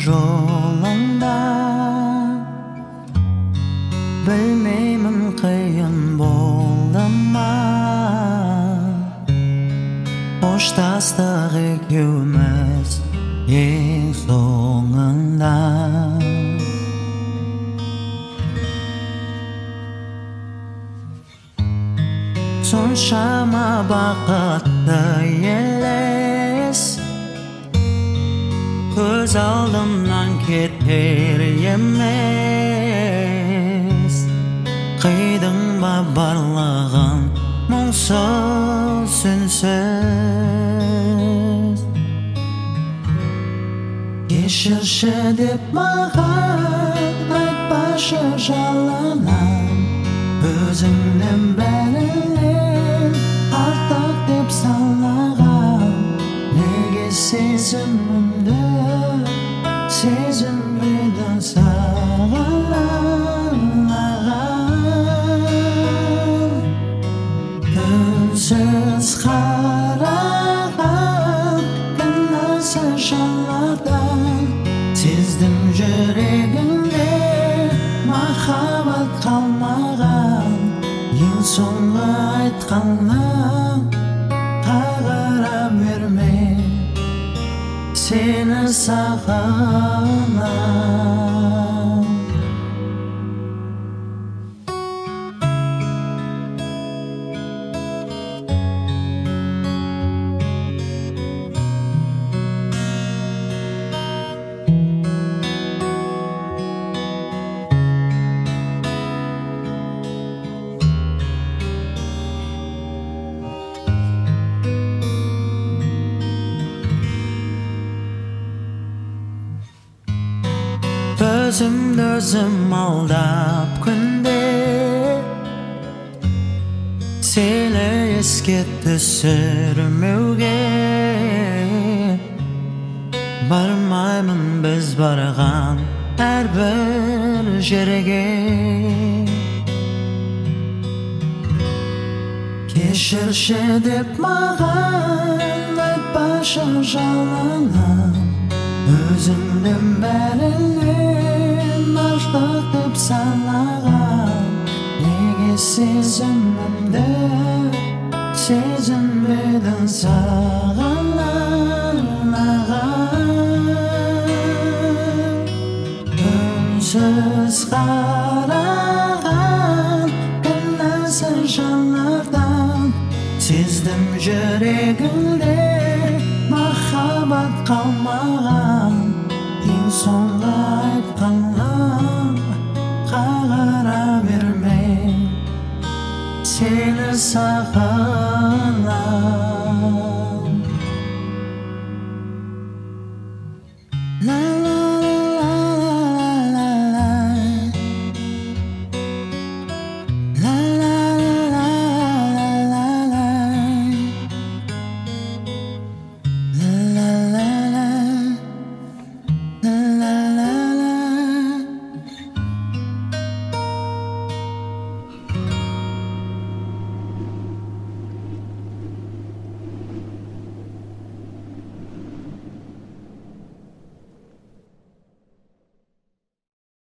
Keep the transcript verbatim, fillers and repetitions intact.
жолыңда білмеймін қиын болды ма қоштастық екеуміз ең соңында соншама бақытты елес көз алдымнан кетер емес қидың ба барлығын мұңсыз үнсіз кешірші деп маған айтпашы жалынам өзіңнің бәрінен артық деп санаған неге сезімімді сезінбедің саған үнсіз қараған кінәсіз жанардан сездім жүрегімде махаббат қалмаған ең соңғы айтқаным қайғыра берме сені сағынам өзімді өзім алдап күнде сені еске түсірмеуге бармаймын біз барған әрбір жерге кешірші деп маған айтпашы жалынам өзіңнің бәрінен артық деп санаған неге сезімімді сезінбедің саған үнсіз қараған кінәсіз жанардан сездім жүрегімде махаббат қалмаған ең соңғы айтқаным қайғыра берме сені сағынам